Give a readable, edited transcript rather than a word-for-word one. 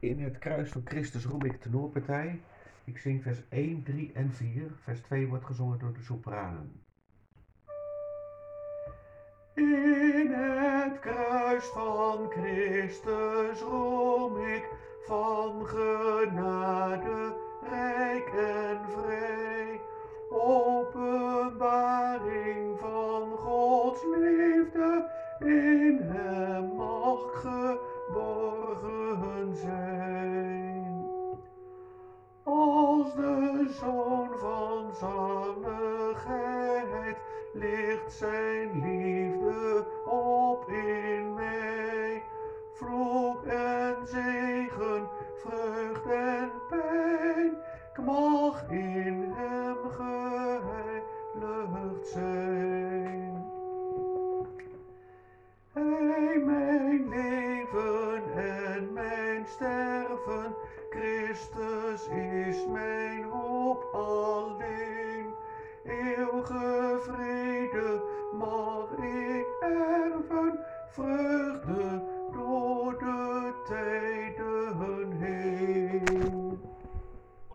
In het kruis van Christus roem ik tenorpartij. Ik zing vers 1, 3 en 4. Vers 2 wordt gezongen door de sopranen. In het kruis van Christus roem ik van genade rijk en vrij. Openbaring van Gods liefde in hem mag geborgen zijn. Als de Zoon van zaligheid ligt zijn liefde op in mij. Vloek en zegen, vreugd en pijn, ik mag in hem geheiligd zijn. Hij mijn leven en mijn sterven, Christus is mijn